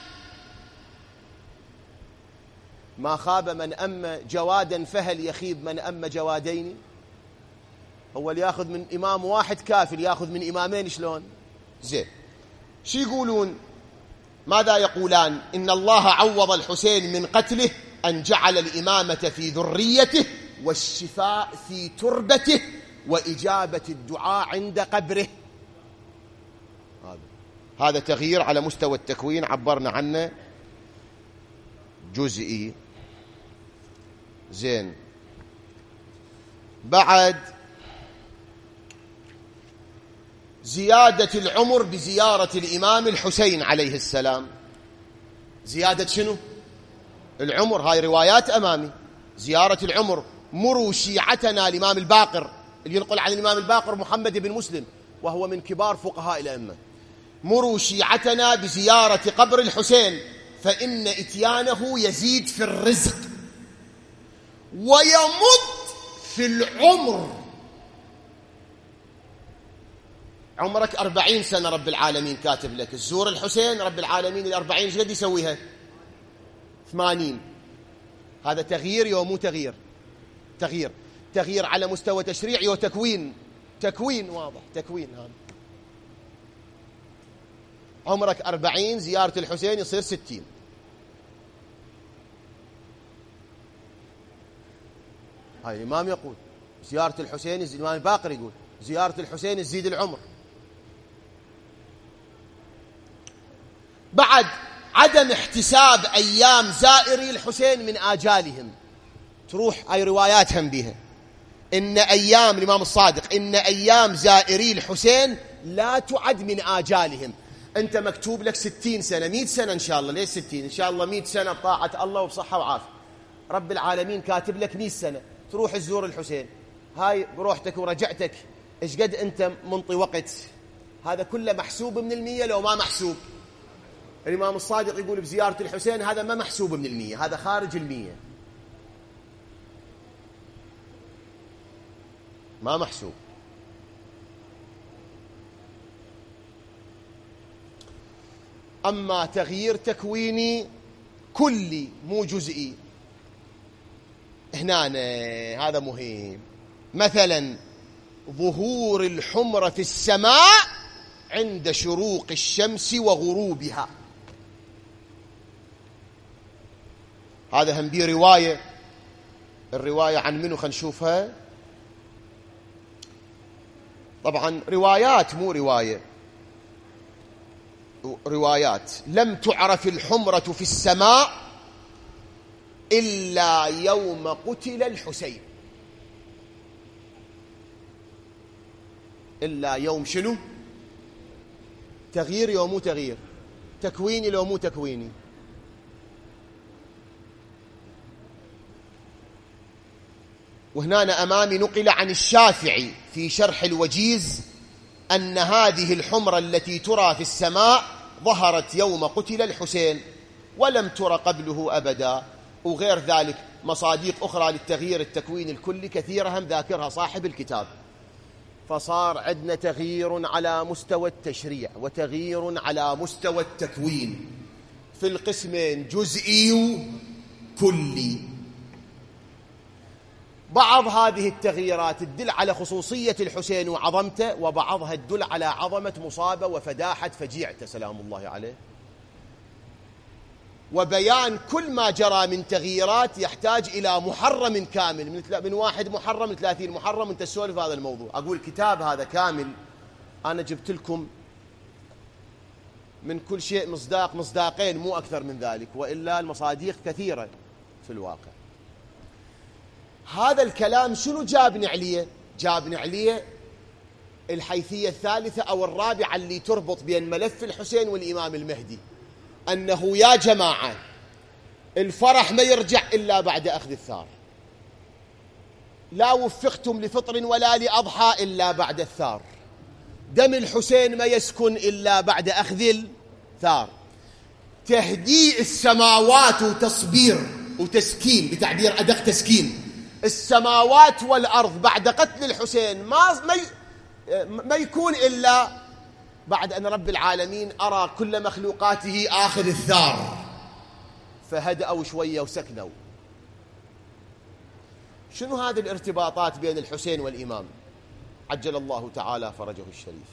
ما خاب من أم جوادا فهل يخيب من أم جوادين. هو اللي ياخذ من إمام واحد كافر، ياخذ من إمامين شلون؟ زين شو يقولون؟ ماذا يقولان؟ إن الله عوض الحسين من قتله أن جعل الإمامة في ذريته والشفاء في تربته وإجابة الدعاء عند قبره. هذا تغيير على مستوى التكوين عبرنا عنه جزئي. زين بعد زيادة العمر بزيارة الإمام الحسين عليه السلام. زيادة شنو؟ العمر، هاي روايات أمامي، زيارة العمر. مروا شيعتنا الإمام الباقر، اللي ينقل عن الإمام الباقر محمد بن مسلم وهو من كبار فقهاء الأئمة، مروا شيعتنا بزيارة قبر الحسين فإن إتيانه يزيد في الرزق ويمد في العمر. عمرك 40 سنة رب العالمين كاتب لك الزور الحسين، رب العالمين 40 ايش قد يسويها؟ 80. هذا تغيير يو مو تغيير؟ تغيير على مستوى تشريعي وتكوين، تكوين واضح، تكوين. هذا عمرك 40 زيارة الحسين يصير 60. هاي الإمام يقول زيارة الحسين، الإمام الباقر يقول زيارة الحسين تزيد العمر. بعد عدم احتساب أيام زائري الحسين من آجالهم، تروح هاي روايات هم بها، إن أيام الإمام الصادق إن أيام زائري الحسين لا تعد من آجالهم. أنت مكتوب لك 60 سنة 100 سنة إن شاء الله، ليش 60؟ إن شاء الله 100 سنة بطاعة الله وبصحة وعافية. رب العالمين كاتب لك 100 سنة تروح تزور الحسين، هاي بروحتك ورجعتك إيش قد أنت منطي وقت؟ هذا كله محسوب من 100 لو ما محسوب. الإمام الصادق يقول بزيارة الحسين هذا ما محسوب من 100، هذا خارج 100، ما محسوب. أما تغيير تكويني كلي مو جزئي، هنا هذا مهم. مثلا ظهور الحمرة في السماء عند شروق الشمس وغروبها، هذا هم بيه رواية. الرواية عن منو؟ خلينا نشوفها. طبعا روايات مو رواية، روايات. لم تعرف الحمرة في السماء إلا يوم قتل الحسين. إلا يوم شنو؟ تغيير يوم مو تغيير؟ تكويني لو مو تكويني؟ وهنا أمامي نقل عن الشافعي في شرح الوجيز أن هذه الحمرة التي ترى في السماء ظهرت يوم قتل الحسين ولم ترى قبله أبدا. وغير ذلك مصاديق أخرى للتغيير التكوين الكلي كثيرة هم ذاكرها صاحب الكتاب. فصار عندنا تغيير على مستوى التشريع وتغيير على مستوى التكوين في القسمين، جزئي وكلي. بعض هذه التغييرات تدل على خصوصية الحسين وعظمته، وبعضها تدل على عظمة مصابة وفداحة فجيعته سلام الله عليه. وبيان كل ما جرى من تغييرات يحتاج إلى محرم كامل، من 1 محرم ل 30 محرم. انت تسولف هذا الموضوع. أقول الكتاب هذا كامل، أنا جبت لكم من كل شيء مصداق مصداقين مو أكثر من ذلك، وإلا المصاديق كثيرة في الواقع. هذا الكلام شنو جابني عليه؟ جابني عليه الحيثية الثالثة أو الرابعة اللي تربط بين ملف الحسين والإمام المهدي، أنه يا جماعة الفرح ما يرجع إلا بعد أخذ الثار، لا وفقتم لفطر ولا لأضحى إلا بعد الثار، دم الحسين ما يسكن إلا بعد أخذ الثار، تهديء السماوات وتصبير وتسكين، بتعبير أدق تسكين السماوات والأرض بعد قتل الحسين ما يكون إلا بعد أن رب العالمين أرى كل مخلوقاته آخذ الثار، فهدأوا شوية وسكنوا. شنو هذه الارتباطات بين الحسين والإمام عجل الله تعالى فرجه الشريف؟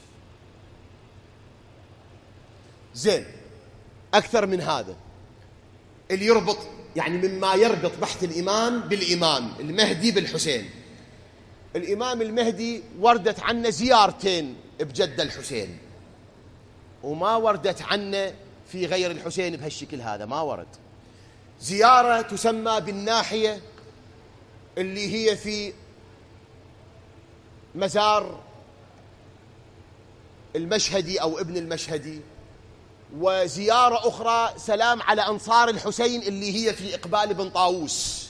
زين، أكثر من هذا اللي يربط، يعني مما يربط بحث الإمام بالإمام المهدي بالحسين. الإمام المهدي وردت عنه زيارتين بجدة الحسين، وما وردت عنه في غير الحسين بهالشكل هذا، ما ورد. زيارة تسمى بالناحية اللي هي في مزار المشهدي أو ابن المشهدي، وزيارة أخرى سلام على أنصار الحسين اللي هي في إقبال بن طاووس.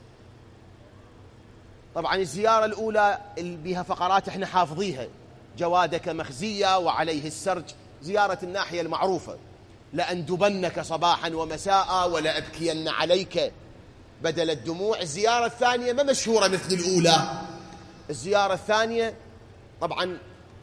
طبعا الزيارة الأولى اللي بها فقرات احنا حافظيها، جوادك مخزية وعليه السرج، زيارة الناحية المعروفة، لأندبنك صباحا ومساء ولا أبكين عليك بدل الدموع. الزيارة الثانية ما مشهورة مثل الأولى. الزيارة الثانية طبعا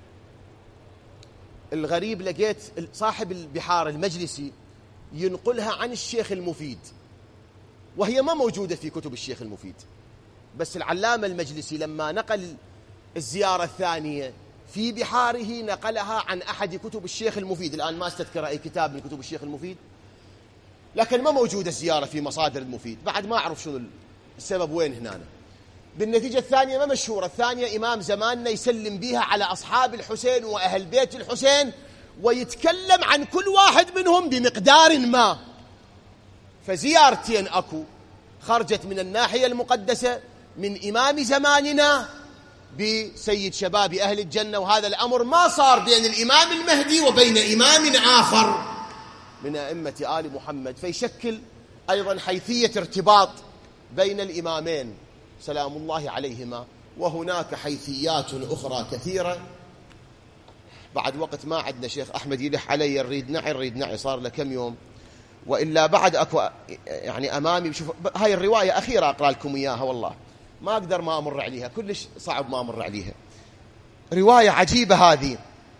الغريب لقيت صاحب البحار المجلسي ينقلها عن الشيخ المفيد، وهي ما موجودة في كتب الشيخ المفيد، بس العلامة المجلسي لما نقل الزيارة الثانية في بحاره نقلها عن أحد كتب الشيخ المفيد. الآن ما استذكر أي كتاب من كتب الشيخ المفيد، لكن ما موجودة الزيارة في مصادر المفيد. بعد ما أعرف شنو السبب وين هنا. بالنتيجة الثانية ما مشهورة. الثانية إمام زماننا يسلم بها على أصحاب الحسين وأهل بيت الحسين، ويتكلم عن كل واحد منهم بمقدار ما. فزيارتين أكو خرجت من الناحية المقدسة من إمام زماننا بسيد شباب أهل الجنة، وهذا الأمر ما صار بين الإمام المهدي وبين إمام آخر من أئمة آل محمد، فيشكل أيضا حيثية ارتباط بين الإمامين سلام الله عليهما. وهناك حيثيات أخرى كثيرة. بعد وقت ما عندنا شيخ أحمد يلح علي الريد نعي صار له كم يوم، وإلا بعد أكو يعني أمامي بشوف هاي الرواية أخيرة أقرأ لكم إياها، والله ما أقدر ما أمر عليها، كلش صعب ما أمر عليها. رواية عجيبة هذه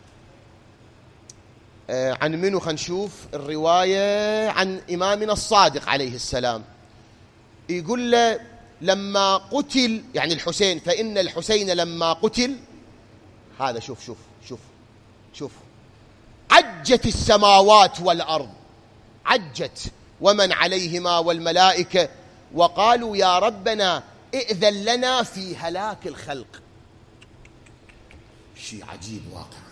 عن منو؟ خلينا نشوف الرواية عن إمامنا الصادق عليه السلام. يقول له لما قتل يعني الحسين، فإن الحسين لما قتل، هذا شوف عجت السماوات والأرض، عجت ومن عليهما والملائكة، وقالوا يا ربنا ائذن لنا في هلاك الخلق. شيء عجيب واقع.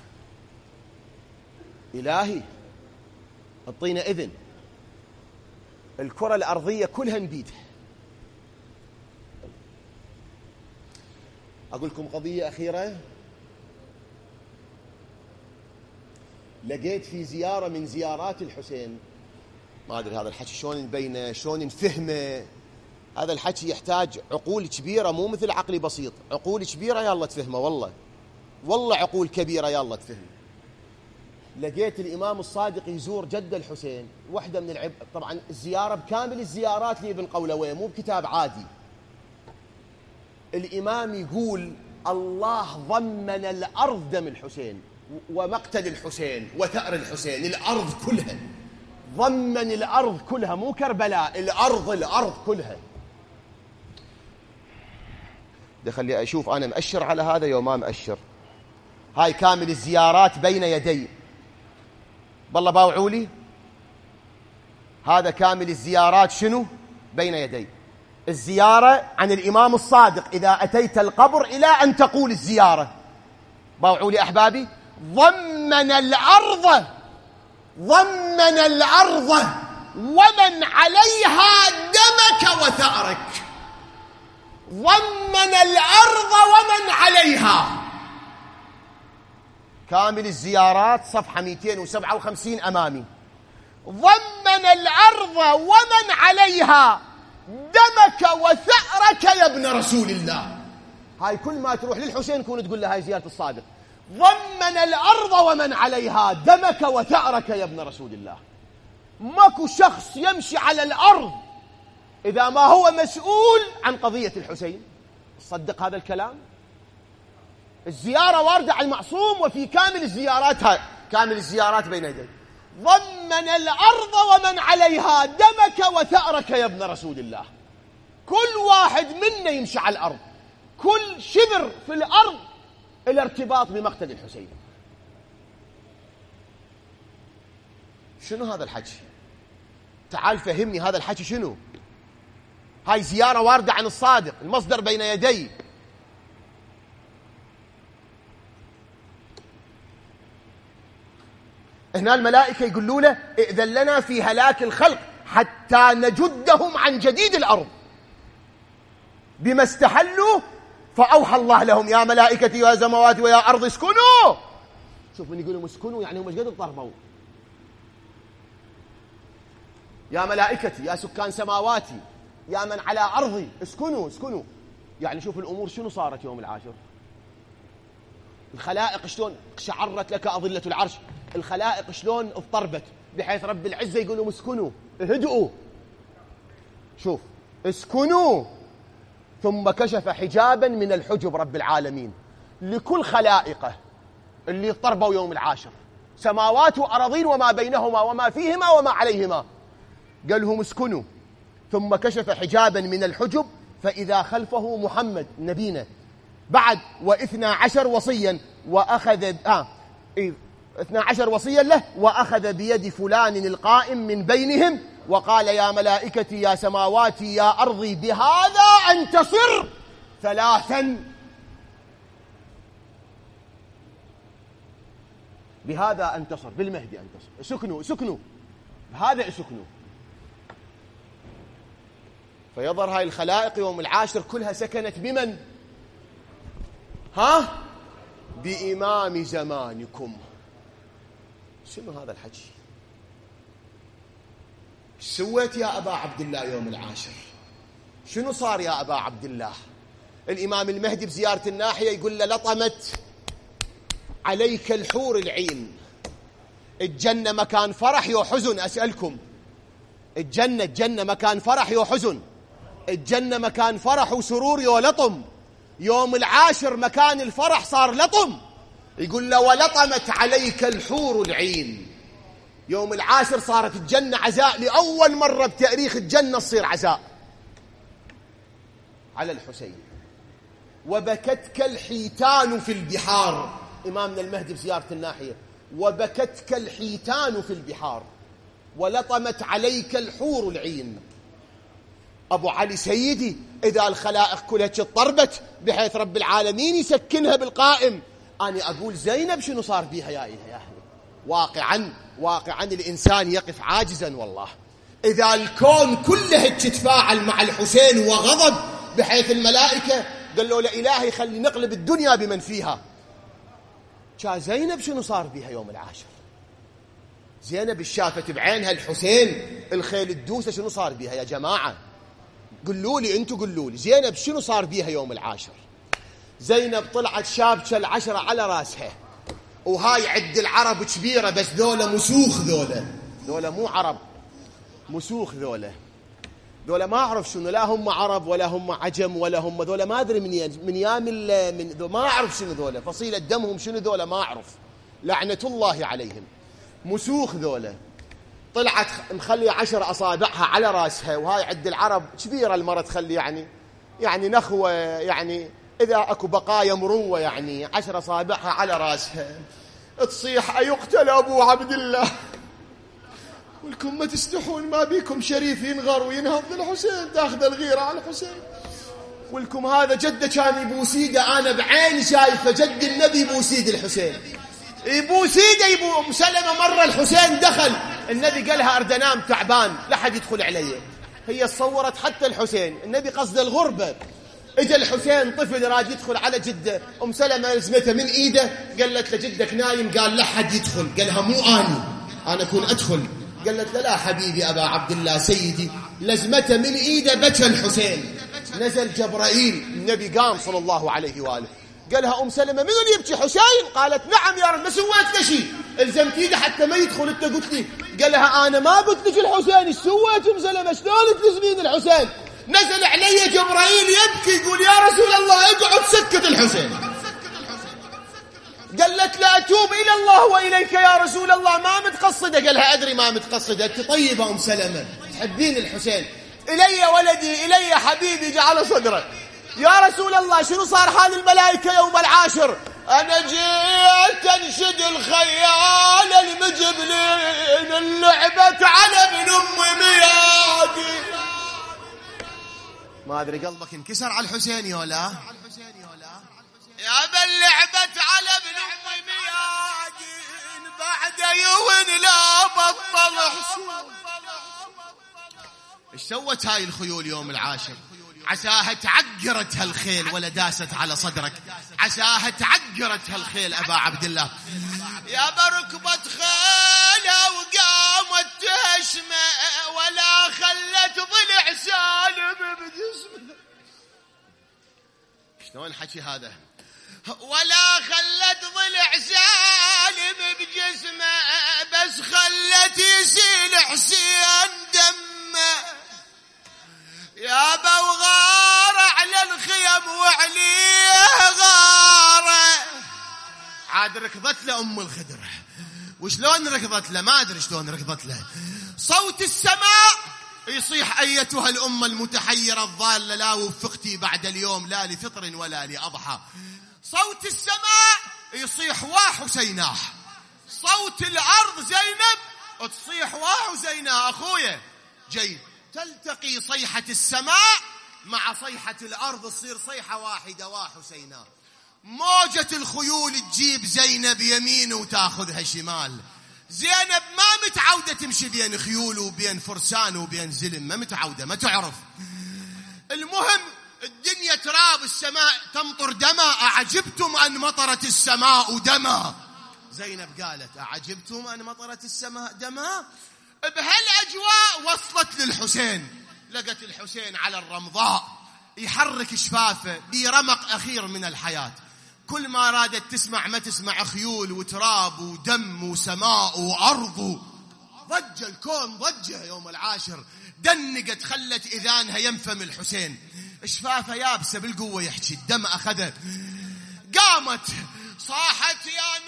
إلهي اعطينا إذن، الكرة الأرضية كلها نبيدها. أقول لكم قضية أخيرة. لقيت في زيارة من زيارات الحسين، ما أدري هذا الحكي شلون نبينه، شلون نفهمه. هذا الحكي يحتاج عقول كبيرة، مو مثل عقلي بسيط، عقول كبيرة يا الله تفهمه، والله عقول كبيرة يا الله تفهم. لقيت الإمام الصادق يزور جد الحسين، واحدة من طبعا الزيارة بكامل الزيارات لابن قولويه، مو بكتاب عادي. الإمام يقول الله ضمن الأرض دم الحسين ومقتل الحسين وثأر الحسين، الأرض كلها، ضمن الأرض كلها، مو كربلاء، الأرض كلها. ده خلي أشوف أنا مأشر على هذا يوم ما مأشر. هاي كامل الزيارات بين يدي، بالله باوعوا لي. هذا كامل الزيارات شنو بين يدي. الزيارة عن الإمام الصادق، إذا أتيت القبر إلى أن تقول الزيارة، باوعوا لي أحبابي، ضمن الأرض ومن عليها دمك وثأرك. ضمن الأرض ومن عليها. كامل الزيارات صفحة 257 أمامي. ضمن الأرض ومن عليها دمك وثأرك يا ابن رسول الله. هاي كل ما تروح للحسين كون تقول له هاي زيارة الصادق. ضمن الأرض ومن عليها دمك وثأرك يا ابن رسول الله. ماكو شخص يمشي على الأرض إذا ما هو مسؤول عن قضية الحسين. صدق هذا الكلام. الزيارة واردة على المعصوم، وفي كامل الزيارات بين يديه. ضمن الأرض ومن عليها دمك وثأرك يا ابن رسول الله. كل واحد منا يمشي على الأرض، كل شبر في الأرض الارتباط بمقتل الحسين. شنو هذا الحكي؟ تعال فهمني هذا الحكي شنو. هاي زيارة واردة عن الصادق، المصدر بين يدي. هنا الملائكة يقولوا له ائذن لنا في هلاك الخلق حتى نجدهم عن جديد الأرض بما استحلوا، فأوحى الله لهم يا ملائكتي ويا سماواتي ويا أرض اسكنوا. شوف من يقولوا اسكنوا يعني هم ايش قد ضربوا. يا ملائكتي، يا سكان سماواتي، يا من على أرضي، اسكنوا اسكنوا. يعني شوف الأمور شنو صارت يوم العاشر. الخلائق شلون شعرت لك أظلة العرش، الخلائق شلون اضطربت، بحيث رب العزة يقول لهم اسكنوا اهدؤوا. شوف اسكنوا. ثم كشف حجابا من الحجب رب العالمين لكل خلائقه اللي اضطربوا يوم العاشر، سماوات وأراضين وما بينهما وما فيهما وما عليهما. قال لهم اسكنوا. ثم كشف حجابا من الحجب فإذا خلفه محمد نبينا بعد 12 وصيا وأخذ 12 وصيا له، وأخذ بيد فلان القائم من بينهم وقال يا ملائكتي يا سماواتي يا أرضي بهذا أنتصر 3. بهذا أنتصر، بالمهدي أنتصر. سكنوا سكنوا بهذا سكنوا. فيظهر هاي الخلائق يوم العاشر كلها سكنت بمن؟ بإمام زمانكم. شنو هذا الحكي؟ سويت يا أبا عبد الله يوم العاشر؟ شنو صار يا أبا عبد الله؟ الإمام المهدي بزيارة الناحية يقول له لطمت عليك الحور العين. الجنة مكان فرح يو حزن. أسألكم، الجنة مكان فرح يو حزن؟ الجنة مكان فرح وسرور يو لطم. يوم العاشر مكان الفرح صار لطم. يقول له ولطمت عليك الحور العين. يوم العاشر صارت الجنة عزاء، لأول مرة بتاريخ الجنة تصير عزاء على الحسين. وبكتك الحيتان في البحار. إمامنا المهدي بزيارة الناحية وبكتك الحيتان في البحار ولطمت عليك الحور العين. أبو علي سيدي، إذا الخلائق كلها اضطربت بحيث رب العالمين يسكنها بالقائم، أنا أقول زينب شنو صار بيها يا إلهي؟ يا أخي واقعا الإنسان يقف عاجزا والله. إذا الكون كله تتفاعل مع الحسين وغضب بحيث الملائكة قال له لإلهي خلي نقلب الدنيا بمن فيها، زينب شنو صار بيها يوم العاشر؟ زينب الشافت بعينها الحسين الخيل الدوسة شنو صار بيها يا جماعة؟ قلوا لي انتوا، قلوا لي زينب شنو صار بيها يوم العاشر؟ زينب طلعت شابكة العشرة على راسها، وهاي عد العرب كبيرة بس ذولا مسوخ، ذولا مو عرب، مسوخ ذولا ما أعرف شنو، لا هم عرب ولا هم عجم ولا هم ذولا ما أدري من يام من ما أعرف شنو ذولا، فصيلة دمهم شنو ذولا ما أعرف، لعنة الله عليهم. مسوخ ذولا. طلعت مخلي 10 أصابعها على راسها، وهاي عد العرب كبيرة المرة تخلي يعني نخوة، يعني إذا أكو بقايا مروة، يعني 10 أصابعها على راسها تصيح أيقتل أبو عبد الله. ولكم ما تستحون، ما بيكم شريف ينغر وينهض للحسين، تاخذ الغيرة على الحسين. ولكم هذا جده كان يبوس ايده، أنا بعيني شايفه جد النبي يبوس ايد الحسين، يبوس ايده. أم سلمة مرة الحسين دخل، النبي قالها أرد أنام تعبان لا حد يدخل علي. هي صورت حتى الحسين، النبي قصد الغربة. اجى الحسين طفل راد يدخل على جده، أم سلمة لزمته من ايده، قالت له جدك نايم، قال لا حد يدخل، قالها مو أنا أكون أدخل. قالت له لا حبيبي أبا عبد الله سيدي، لزمته من ايده. بكى الحسين، نزل جبرائيل، النبي قام صلى الله عليه وآله. قالها أم سلمة من اللي يبكي حسين؟ قالت نعم يا رب، ما سويت له شيء، الزمت ايده حتى ما يدخل، انت قلت لي. قالها أنا ما قلت لك الحسين، ايش سويت أم سلمة؟ شلون تلزمين الحسين؟ نزل علي جبرائيل يبكي يقول يا رسول الله اقعد سكت الحسين. قالت لا أتوب إلى الله وإليك يا رسول الله، ما متقصدة. قالها أدري ما متقصدة، أنت طيبة أم سلمة تحبين الحسين. إلي ولدي إلي حبيبي جعل صدرك. يا رسول الله شنو صار حال الملائكة يوم العاشر؟ أنا جيت أنشد الخيال المجبلين اللعبة على ابن أم ميادي. ما أدري قلبك انكسر على الحسين يولا يا بل لعبت على ابن أم ميادي بعد يوم لا بطل حسين. ايش سوت هاي الخيول يوم العاشر؟ عساها تعقرت هالخيل ولا داست على صدرك، عساها تعقرت هالخيل أبا عبد الله. يا بركبة خيلة وقامت تهشمة ولا شلون حكي هذا؟ ولا خلت ضلع سالم بجسمه، بس خلت يسيل حسين دمه. يابا وغار على الخيم وعليه غاره. عاد ركضت له ام الخدر. وشلون ركضت له؟ ما ادري شلون ركضت له. صوت السماء يصيح ايتها الامه المتحيره الضاله، لا وفقتي بعد اليوم لا لفطر ولا لاضحى. صوت السماء يصيح وحسيناه. صوت الارض زينب تصيح وحسيناه. اخويا جاي تلتقي صيحه السماء مع صيحه الارض، تصير صيحه واحده وحسيناه. موجة الخيول تجيب زينب يمين وتاخذها شمال. زينب ما متعودة تمشي بين خيول وبين فرسان وبين زلم، ما متعودة، ما تعرف. المهم الدنيا تراب، السماء تمطر دما. أعجبتم أن مطرت السماء دما. زينب قالت أعجبتم أن مطرت السماء دما. بهالأجواء وصلت للحسين، لقت الحسين على الرمضاء يحرك شفافه برمق أخير من الحياة. كل ما رادت تسمع ما تسمع خيول وتراب ودم وسماء وأرض. ضج الكون ضجه يوم العاشر، دنقت خلت إذانها ينفم الحسين. شفافه يابسة بالقوة يحكي، الدم أخذه. قامت صاحت يا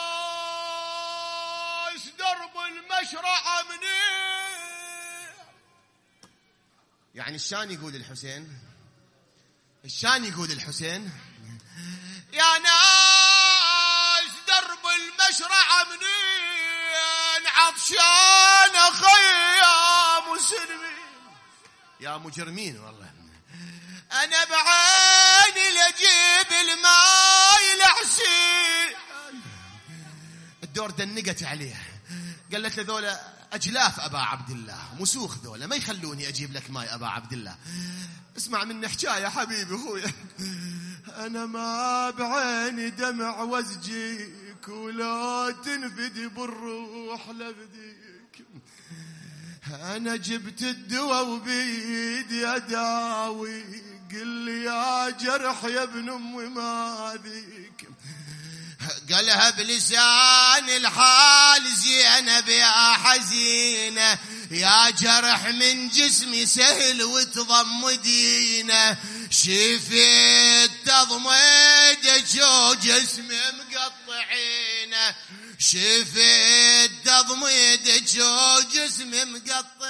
ناس درب المشرع منيح. يعني الشان يقول الحسين، الشان يقول الحسين يا ناس درب المشرع منين، عطشان اخي يا مسلمين. يا مجرمين والله. انا بعيني لجيب الماي لحسين. الدور دنقت عليه، قالت له ذولا اجلاف ابا عبد الله، مسوخ ذولا، ما يخلوني اجيب لك ماي ابا عبد الله. اسمع مني حكايه حبيبي اخويا. أنا ما بعيني دمع وزجيك، ولا تنفدي بالروح لفديك. أنا جبت الدواء وبيدي أداوي، قل لي يا جرح يا ابن أمي ما ذيك. قالها بلسان الحال زينب يا حزينة، يا جرح من جسمي سهل وتضمدينه. شفت تضمدك وجسمي مقطعينه، شفت تضمدك وجسمي مقطعينه.